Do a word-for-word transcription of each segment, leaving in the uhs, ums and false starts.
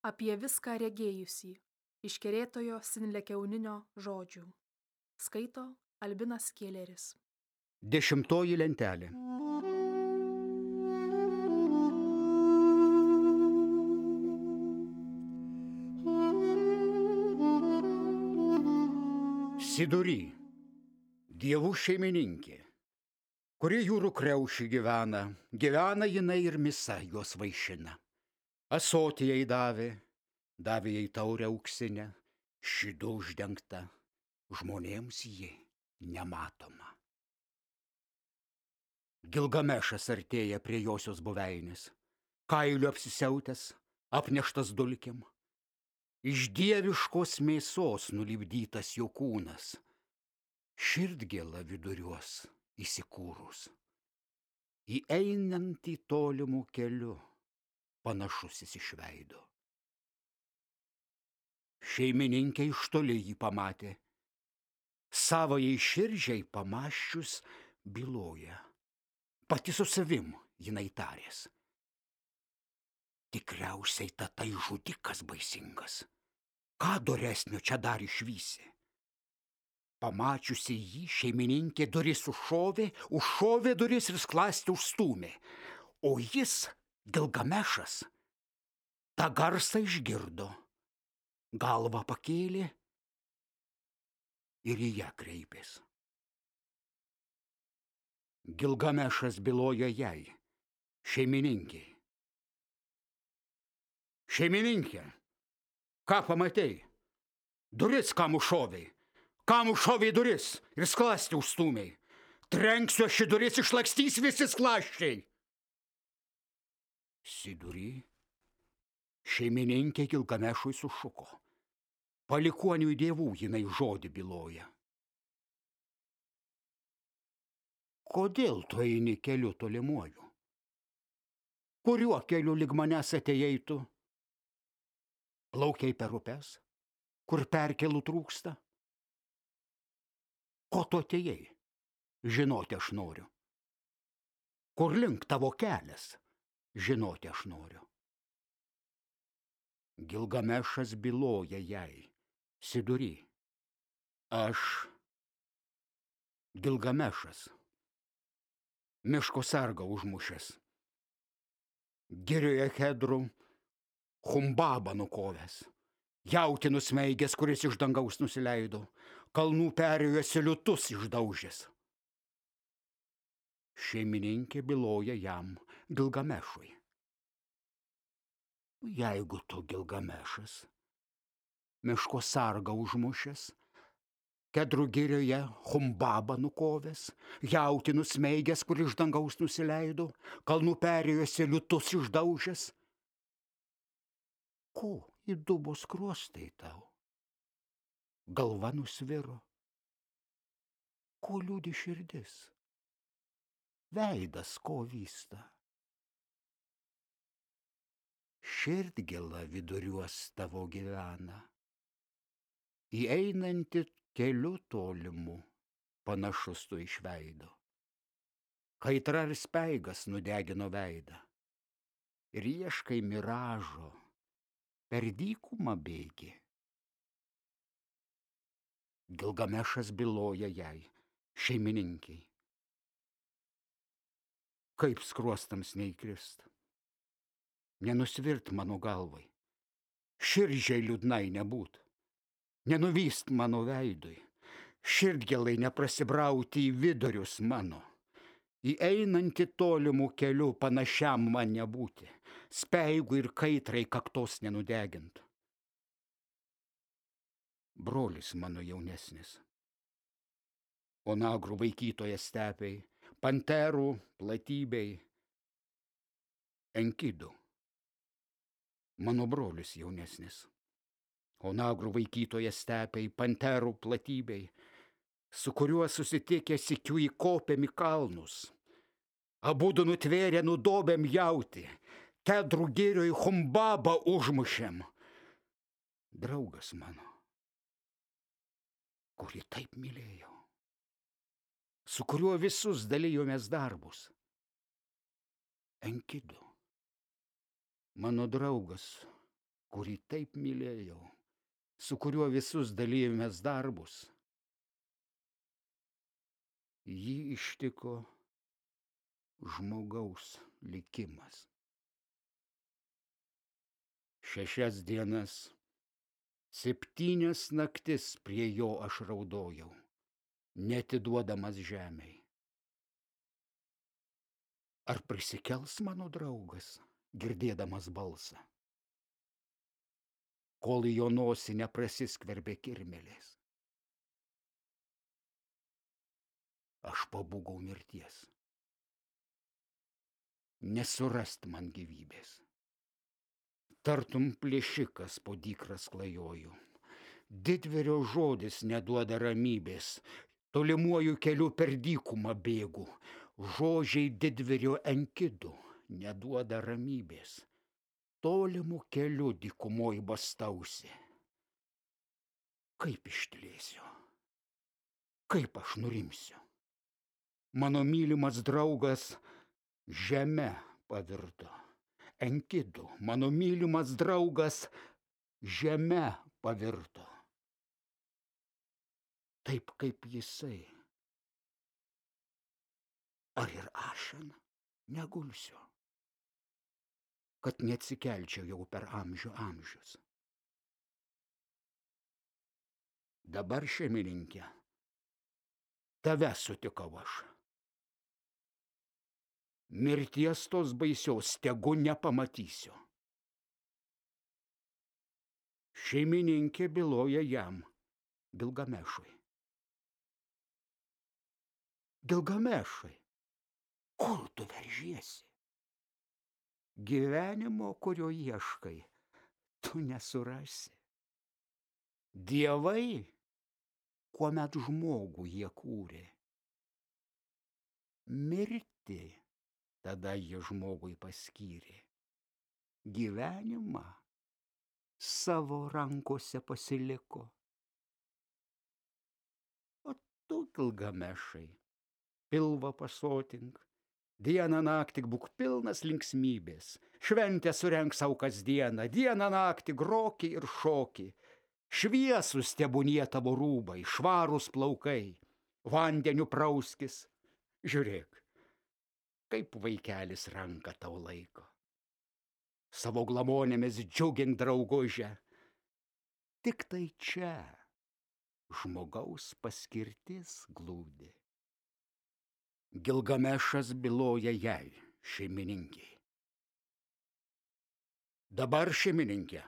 apie viską regėjusį, iš kerėtojo Sinlekiauninio žodžių. Skaito Albinas Kėleris. Dešimtoji lentelė. Sidury, dievų šeimininkė, kuri jūrų kriaušį gyvena, gyvena jinai ir misa juos vaišina. Asotį jai davė, davė jai taurę auksinę, šydu uždengta, žmonėms ji nematoma. Gilgamešas artėja prie josios buveinės, kailiu apsisiautęs, apneštas dulkėm. Iš dieviškos mėsos nulipdytas jo kūnas, širdgėla viduriuos įsikūrus, įeinant į tolimų keliu, panašus jis iš veido. Šeimininkė iš toli jį pamatė, savajai širdžiai pamąsčius byloja, pati su savim jinai tarės. Tikriausiai ta tai žudikas baisingas, ką doresnio čia dar išvysi. Pamačiusi jį, šeimininkė duris užšovė, užšovė duris ir skląstį užstūmė, o jis, Gilgamešas, tą garsą išgirdo, galvą pakėlė ir į ją kreipės. Gilgamešas bylojo jai, šeimininkei. Šeimininkė, ką pamatei? Duris kam užšovei? Kam užšovei duris ir skląstį užstūmei? Trenksiu aš į duris, išlakstys visi skląsčiai. Sidury, šeimininkė Gilgamešui sušuko. Palikuonių dievų jinai žodį byloja. Kodėl tu eini keliu tolimuoju? Kuriuo keliu lyg manęs atėjai tu? Plaukiai per upes, kur perkelų trūksta? Ko tu atėjai? Žinoti aš noriu. Kur link tavo kelias? Žinoti aš noriu. Gilgamešas byloja jai, sidury. Aš, Gilgamešas, miško sargą užmušęs, girioje Kedrų Humbabą nukovęs, jautį smeigęs, kuris iš dangaus nusileido, kalnų perėjosi liūtus išdaužęs. Šeimininkė byloja jam, Gilgamešui. Jeigu tu, Gilgamešas, miško sargą užmušęs, Kedrų girioje Humbabą nukovęs, jautį smeigęs, kur iš dangaus nusileido, kalnų perėjosi liūtus išdaužęs, ko įdubo skruostai tau? Galva nusviro. Ko liūdi širdis? Veidas ko vysta? Širdgėla viduriuos tavo gyvena, įeinanti keliu tolimu, panašus tu iš veido. Kaitra ir speigas nudegino veidą, ir ieškai miražo, per dykumą bėgi. Gilgamešas byloja jai, šeimininkiai. Kaip skruostams neįkrist, nenusvirt mano galvai, širdžiai liūdnai nebūt, nenuvyst mano veidui, širdgėlai neprasibrauti į vidurius mano, įeinantį tolimų kelių panašiam man nebūti, speigų ir kaitrai kaktos nenudegint. Brolis mano jaunesnis, onagrų vaikytojas stepei, panterų platybei, Enkidų. Mano brolis jaunesnis, onagrų vaikytojas stepei, panterų platybei, su kuriuo susitikę sykiu įkopėm į kalnus. Abudu nutvėrė nudobėm jauti, Kedrų girioj Humbabą užmušėm. Draugas mano, kurį taip mylėjau, su kuriuo visus dalijomės darbus. Enkidu, mano draugas, kurį taip mylėjau, su kuriuo visus dalijomės darbus, jį ištiko žmogaus likimas. Šešias dienas, septynias naktis prie jo aš raudojau, neatiduodamas žemei. Ar prisikels mano draugas, girdėdamas balsą, kol į jo nosį neprasiskverbė kirmėlės? Aš pabūgau mirties. Nesurast man gyvybės. Tartum plėšikas po dykras klajoju. Didvyrio žodis neduoda ramybės. Tolimuoju keliu per dykumą bėgu. Žodžiai didvyrio Enkidų neduoda ramybės. Tolimu keliu dykumoj bastausi. Kaip ištilėsiu? Kaip aš nurimsiu? Mano mylimas draugas žeme pavirto. Enkidų, mano mylimas draugas žeme pavirto. Taip kaip jisai. Ar ir ašen negulsiu, kad neatsikelčiau jau per amžių amžius. Dabar, šeimininkė, tave sutikau aš. Mirties tos baisios tegu nepamatysiu. Šeimininkė byloja jam, Gilgamešui. Gilgamešai, kur tu veržiesi? Gyvenimo, kurio ieškai, tu nesurasi. Dievai, kuomet žmogų jie kūrė, mirti tada jie žmogui paskyrė. Gyvenimą savo rankose pasiliko. O tu, Gilgamešai, pilvą pasotink, dieną naktį būk pilnas linksmybės, šventę surenk sau kasdieną, dieną naktį groki ir šoki, šviesus tebūnie tavo rūbai, švarūs plaukai, vandeniu prauskis, žiūrėk, kaip vaikelis ranką tau laiko. Savo glamonėmis džiugink draugužę. Tik tai čia žmogaus paskirtis glūdi. Gilgamešas byloja jai, šeimininkiai. Dabar, šeimininkė,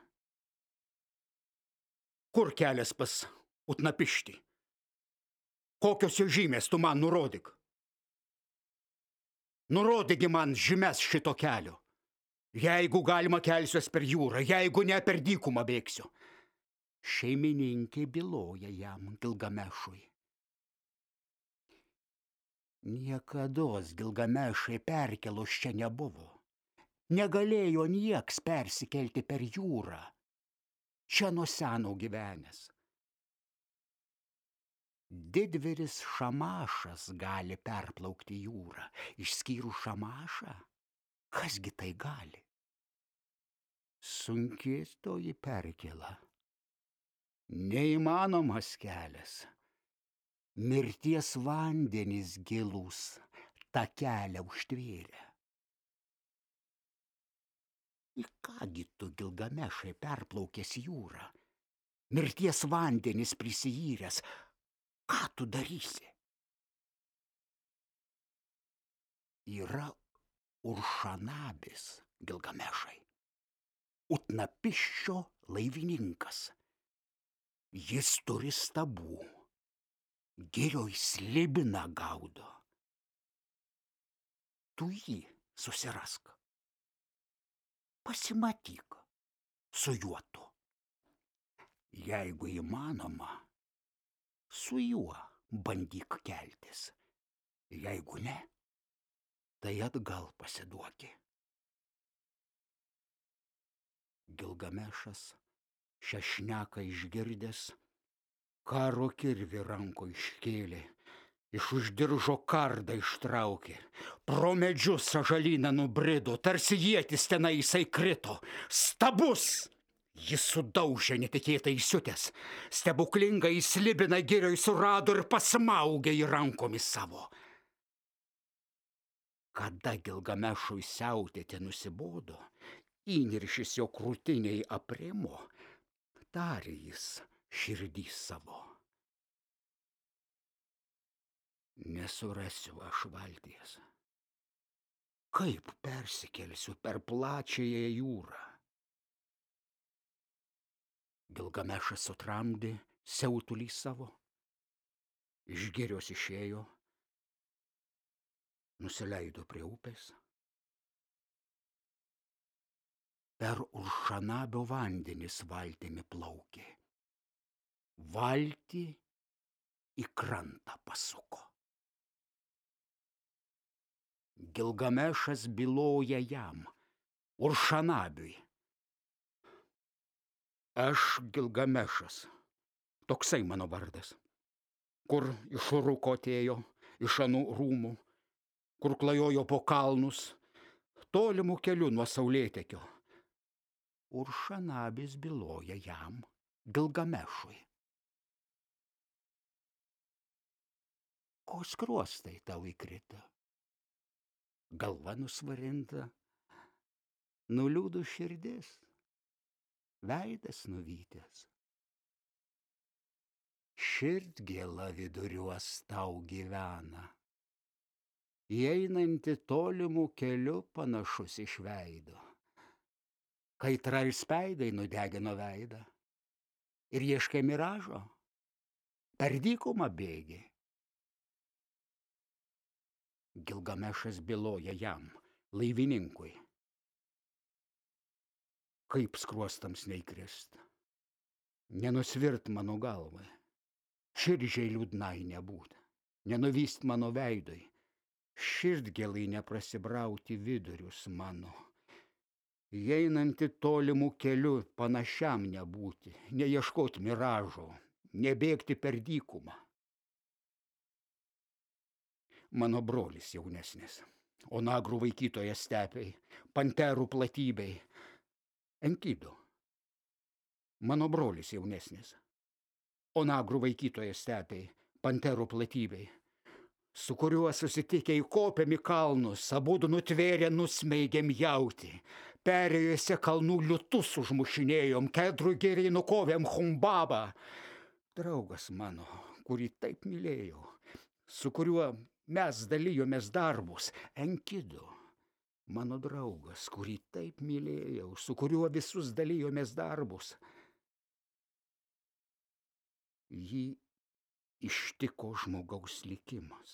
kur kelias pas Utnapištį? Kokios jo žymės tu man nurodyk? Nurodygi man žymes šito kelio. Jeigu galima kelsiuos per jūrą, jeigu ne per dykumą bėgsiu. Šeimininkė byloja jam, Gilgamešui. Niekados, Gilgamešai, perkelos čia nebuvo. Negalėjo nieks persikelti per jūrą. Čia nuo seno gyvenęs. Didvyris Šamašas gali perplaukti jūrą. Išskyrus Šamašą, kasgi tai gali? Sunki toji perkėla. Neįmanomas kelias. Mirties vandenys gilūs tą kelią užtvėrė. Į kągi tu, Gilgamešai, perplaukęs jūrą? Mirties vandenys prisijyręs. Ką tu darysi? Yra Uršanabis, Gilgamešai, Utnapiščio laivininkas. Jis turi stabų, girioj slibiną gaudo. Tu jį susirask. Pasimatyk su juo tu. Jeigu įmanoma, su juo bandyk keltis. Jeigu ne, tai atgal pasiduoki. Gilgamešas šią šneką išgirdęs, karo kirvį ranko iškėlė, iš už diržo kardą ištraukė, pro medžius sąžalyną nubrido, tarsi ietis tenai jisai krito. Stabus, Jis sudaužė netikėtai įsiutęs, stebuklingai slibiną girioj surado ir pasmaugė į rankomis savo. Kada Gilgamešui siautėti nusibodo, įniršis jo krūtiniai aprimo, tarė jis širdį savo. Nesurasiu aš valties. Kaip persikelsiu per plačiąją jūrą? Gilgamešas sutramdė siautulį savo, iš girios išėjo, nusileido prie upės. Per Uršanabio vandenis valtimi plaukė. Valtį į krantą pasuko. Gilgamešas byloja jam, Uršanabiui. Aš Gilgamešas, toksai mano vardas, kur iš Uruko atėjo, iš anų rūmų, kur klajojo po kalnus, tolimų kelių nuo saulėtekio. Uršanabis byloja jam, Gilgamešui. Ko skruostai tau įkrito? Galva nusvarinta, nuliūdo širdis, veidas nuvytęs. Širdgėla viduriuos tau gyvena, įeinanti tolimų keliu panašus iš veido. Kaitra ir speidai nudegino veidą ir ieškai miražo, per dykumą bėgi. Gilgamešas byloja jam, laivininkui. Kaip skruostams neįkrist, nenusvirt mano galvai, širdžiai liūdnai nebūt, nenuvyst mano veidui, širdgėlai neprasibrauti vidurius mano, įeinanti tolimų keliu panašiam nebūti, neieškot miražo, nebėgti per dykumą. Mano brolis jaunesnis, onagrų vaikytojas stepei, panterų platybei, Enkidu. Mano brolis jaunesnis, onagrų vaikytojas stepei, panterų platybei, su kuriuo susitikę įkopėm į kalnus, abudu nutvėrė nusmeigėm jauti, perėjuose kalnų liūtus užmušinėjom, kedrų giriai nukovėm Humbabą. Draugas mano, kurį taip mylėjau, su kuriuo mes dalijomės darbus, Enkidu, mano draugas, kurį taip mylėjau, su kuriuo visus dalijomės darbus. Jį ištiko žmogaus likimas.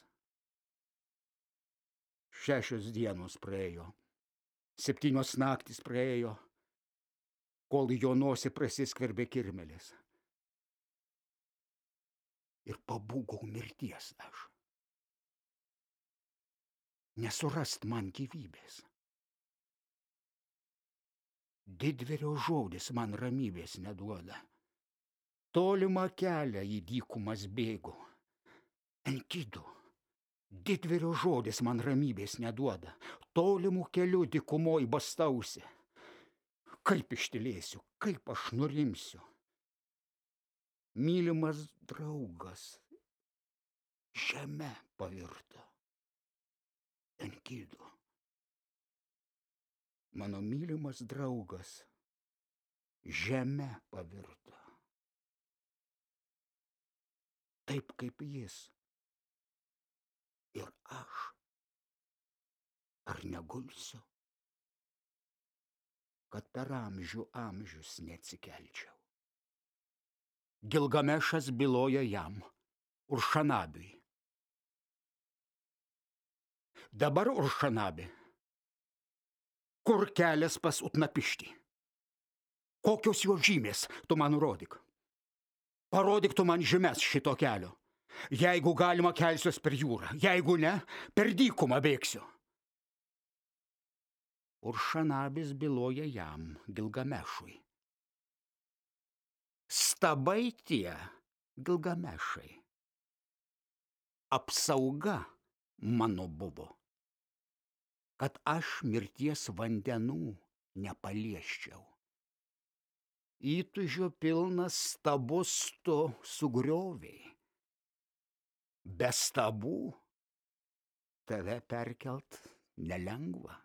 Šešios dienos praėjo, septynios naktys praėjo, kol jo nosį prasiskverbė kirmelis. Ir pabūgau mirties aš. Nesurast man gyvybės. Didvyrio žodis man ramybės neduoda. Tolimą kelią į dykumas bėgu. Enkidu, didvyrio žodis man ramybės neduoda. Tolimų kelių dykumoj bastausi. Kaip ištylėsiu, kaip aš nurimsiu. Mylimas draugas žeme pavirto. Enkidu, mano mylimas draugas žeme pavirto. Taip kaip jis. Ir aš. Ar negulsiu, kad per amžių amžius neatsikelčiau. Gilgamešas byloja jam, Uršanabiui. Dabar, Uršanabi, kur kelias pas Utnapištį? Kokios jo žymės, tu man rodyk. Parodyk tu man žymes šito kelio. Jeigu galima, kelsiuos per jūrą, jeigu ne, per dykumą bėgsiu. Uršanabis byloja jam, Gilgamešui. Stabai tie, Gilgamešai, apsauga mano buvo, kad aš mirties vandenų nepaliesčiau. įtūžio pilnas stabus tu sugrioviai. Be stabų tave perkelt nelengva.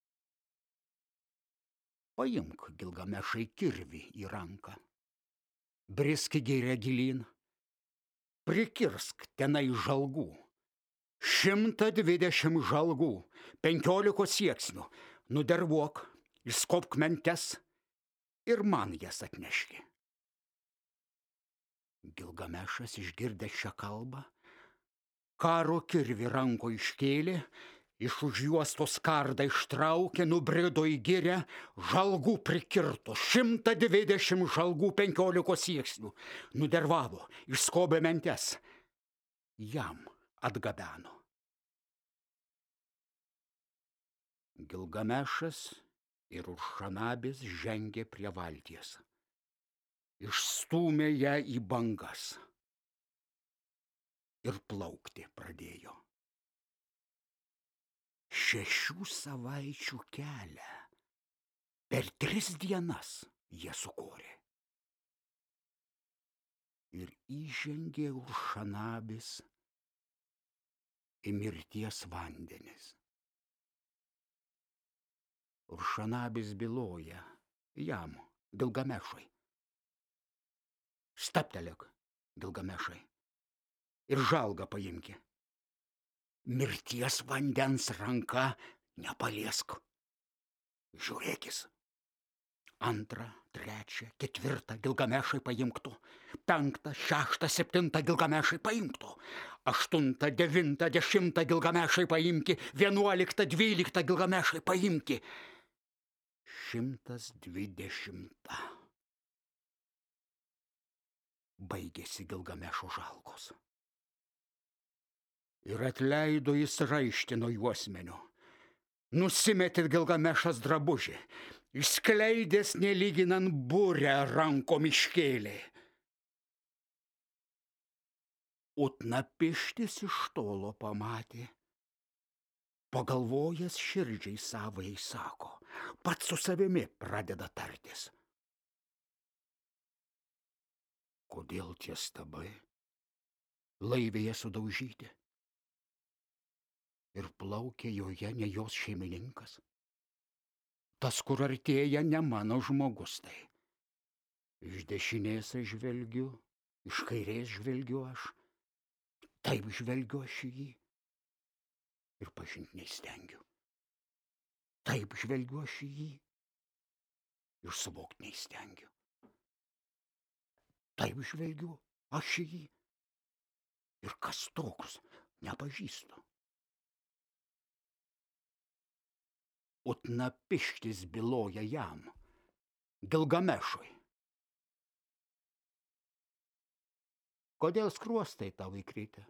Paimk, Gilgamešai, kirvį į ranką. Brisk gėrę gilyn. Prikirsk tenai žalgų. Šimtą dvidešimt žalgų, penkiolikos sieksnių. Nudervuok, išskobk mentes ir man jas atneški. Gilgamešas išgirdęs šią kalbą, karo kirvį ranko iškėlė, iš už juostos kardą ištraukė, nubrido į girią, žalgų prikirto, šimtą dvidešimt žalgų, penkiolikos sieksnių. Nudervavo, išskobė mentes, jam atgabeno. Gilgamešas ir Uršanabis žengė prie valties. Išstūmė ją į bangas ir plaukti pradėjo. Šešių savaičių kelią per tris dienas jie sukorė. Ir įžengė Uršanabis į mirties vandenis. Uršanabis byloja jam, Gilgamešui. Staptelėk, Gilgamešai, ir žalgą paimki. Mirties vandens ranka nepaliesk. Žiūrėkis. Antrą, trečią, ketvirtą Gilgamešai paimk tu. Penktą, šeštą, septintą Gilgamešai paimk tu. Aštuntą, devintą, dešimtą Gilgamešai paimki. Vienuoliktą, dvyliktą Gilgamešai paimki. Šimtas dvidešimtą. Baigėsi Gilgamešo žalgos. Ir atleido jis raištį nuo juosmenio. Nusimetė Gilgamešas drabužį, išskleidęs nelyginant burę rankom iškėlė. Utnapištis iš tolo pamatė. Pagalvojęs širdžiai savai sako, pats su savimi pradeda tartis. Kodėl tie stabai laivėje sudaužyti ir plaukia joje ne jos šeimininkas? Tas, kur artėja, ne mano žmogus tai. Iš dešinės aš žvelgiu, iš kairės žvelgiu aš, taip žvelgiu aš į jį ir pažint neįstengiu. Taip žvelgiu aš į jį ir suvokt neįstengiu. Taip žvelgiu aš į jį ir kas toks nepažįstu. Utnapištis byloja jam, Gilgamešui. Kodėl skruostai tau įkritę?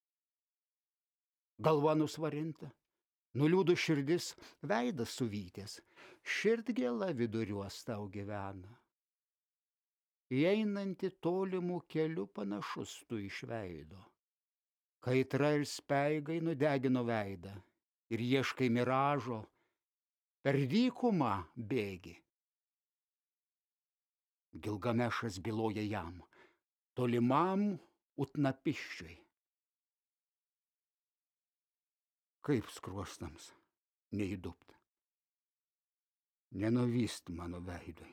Galva nusvarinta, nuliūdo širdis, veidas suvytęs, širdgėla viduriuos tau gyvena. Įeinanti tolimų kelių panašus tu iš veido. Kaitra ir speigai nudegino veidą ir ieškai miražo, per dykumą bėgi. Gilgamešas byloja jam, tolimam Utnapiščiui. Kaip skruostams neįdupt, nenuvyst mano veidui.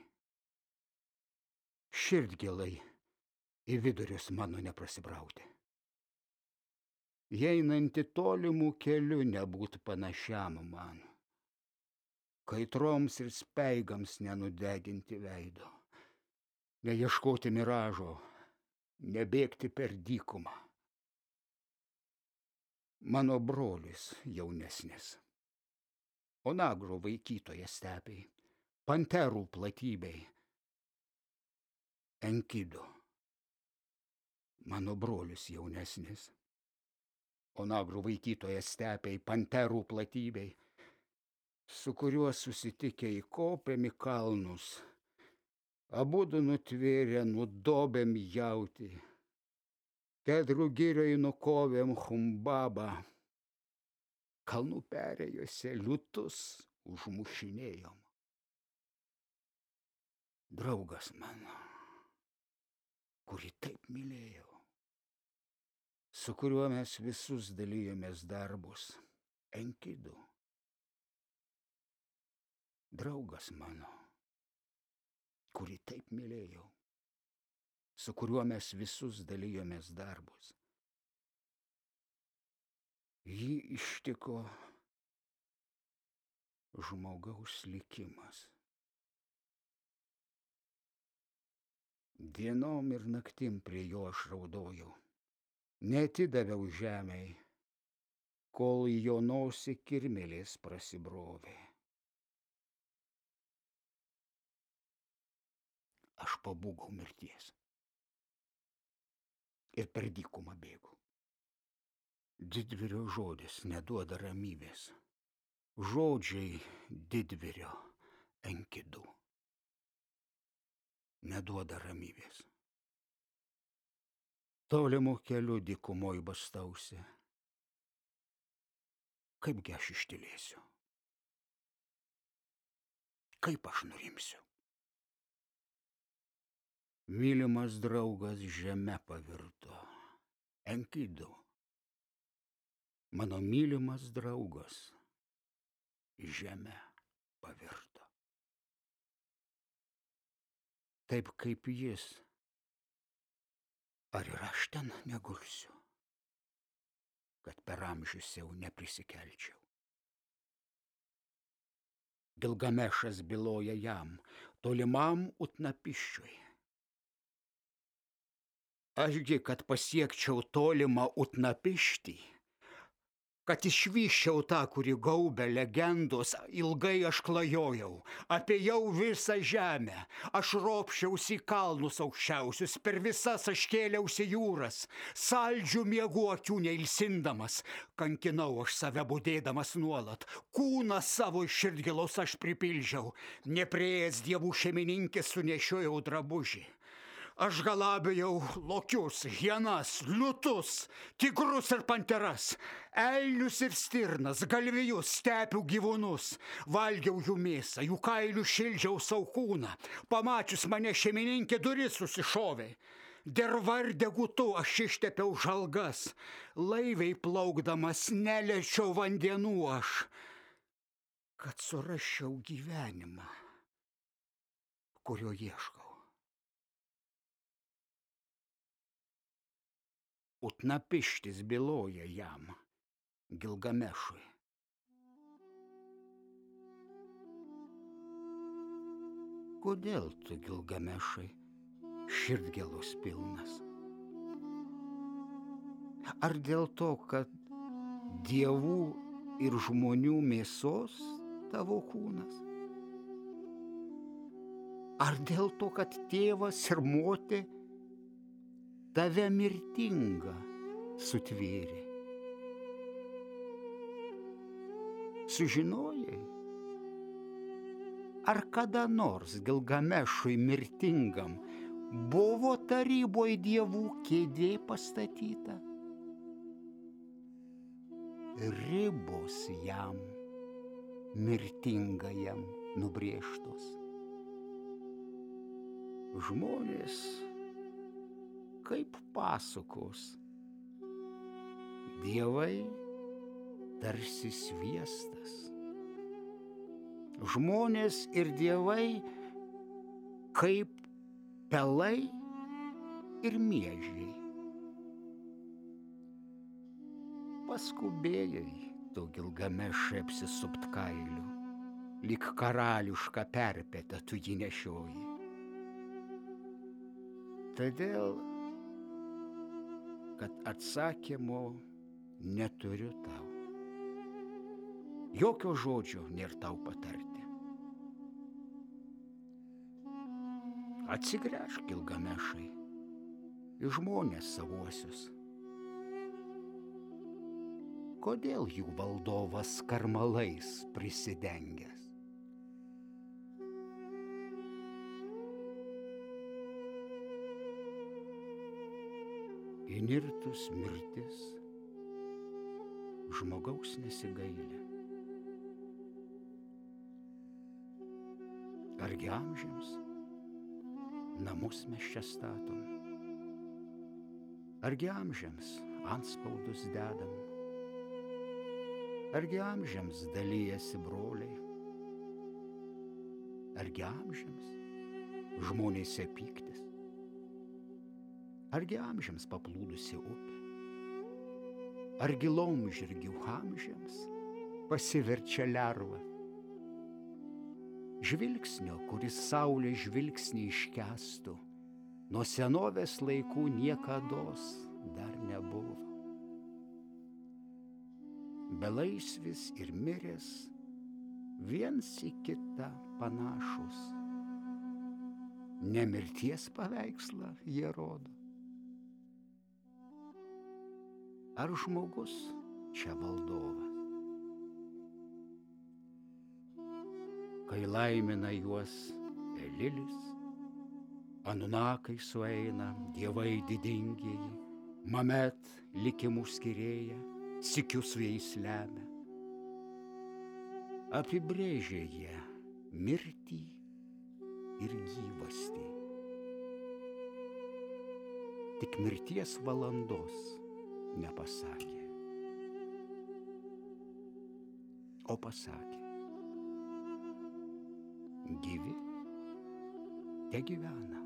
Širdgėlai į vidurius mano neprasibrauti. Einanti tolimų kelių nebūt panašiam man, kaitroms ir speigams nenudeginti veido, neieškoti miražo, nebėgti per dykumą. Mano brolis jaunesnis, onagro vaikytoje stepei, panterų platybei, Enkido, mano brolis jaunesnis, onagro vaikytoje stepei, panterų platybei, su kuriuo susitikę įkopėm į kalnus, abudu nutvėrė nudobėm jauti, Kedrų girioj nukovėm Humbabą, kalnų perėjose liūtus užmušinėjom. Draugas mano, kurį taip mylėjau, su kuriuo mes visus dalijomės darbus, Enkidu. Draugas mano, kurį taip mylėjau, su kuriuo mes visus dalijomės darbus. Jį ištiko žmogaus likimas. Dienom ir naktim prie jo aš raudojau, neatidaviau žemei, kol į jo nosį kirmėlės prasibrovė. Aš pabūgau mirties ir per dykumą bėgau. Didvyrio žodis neduoda ramybės. Žodžiai didvyrio Enkidu neduoda ramybės. Tolimu keliu dykumoj bastausi. Kaipgi aš ištylėsiu? Kaip aš nurimsiu? Mylimas draugas žeme pavirto. Enkidu. Mano mylimas draugas žeme pavirto. Taip kaip jis, ar ir aš ten negulsiu, kad per amžius jau neprisikelčiau. Gilgamešas byloja jam, tolimam Utnapiščiui. Ašgi, kad pasiekčiau tolimą Utnapištį, kad išvyščiau tą, kuri gaubia legendos, ilgai aš klajojau, apėjau visą žemę, aš ropščiausi į kalnus aukščiausius, per visas aš kėliausi jūras, saldžių miegų akių neilsindamas, kankinau aš save budėdamas nuolat, kūną savo iš širdgėlos aš pripildžiau, neprieėjęs dievų šeimininkės sunešiojau drabužį. Aš galabėjau lokius, hienas, liūtus, tigrus ir panteras, elnius ir stirnas, galvijus, stepių gyvūnus. Valgiau jų mėsą, jų kailių šildžiau savo kūną. Pamačius mane šeimininkė duris susišovė. Derva ir degutu aš ištepiau žalgas. Laiviai plaukdamas neliečiau vandenų aš, kad surasčiau gyvenimą, kurio ieškau. Utnapištis byloja jam, Gilgamešui. Kodėl tu, Gilgamešai, širdgėlos pilnas? Ar dėl to, kad dievų ir žmonių mėsos tavo kūnas? Ar dėl to, kad tėvas ir motė tave mirtingą sutvėrė? Sužinojai, ar kada nors Gilgamešui mirtingam buvo taryboj dievų kėdė pastatyta? Ribos jam mirtingajam nubrėžtos. Žmonės kaip pasakos, dievai tarsi sviestas. Žmonės ir dievai kaip pelai ir miežiai. Paskubėjai tu, Gilgamešai, apsisupt kailiu, lyg karališką perpėtą tu jį nešioji. Todėl, kad atsakymo neturiu tau. Jokio žodžio nėr tau patarti. Atsigręžk, Gilgamešai, į žmonės savuosius. Kodėl jų valdovas karmalais prisidengęs? Įnirtus mirtis žmogaus nesigaili. Argi amžiams namus mes čia statom. Argi amžiams antspaudus dedam, argi amžiams dalyjasi broliai, argi amžiams žmonėse pyktis, argi amžiams paplūdusi upė, argi laumžirgių amžiams pasiverčia lerva, žvilgsnio, kuris saulės žvilgsnį iškęstų, nuo senovės laikų niekados dar nebuvo. Belaisvis ir miręs viens į kitą panašus, ne mirties paveikslą jie rodo. Ar žmogus čia valdovas? Kai laimina juos Elilis, Anunakai sueina, dievai didingieji, Mamet likimų skyrėja, sykiu su jais lemia. Apibrėžė jie mirtį ir gyvastį. Tik mirties valandos nepasakė, o pasakė: gyvi te gyvena.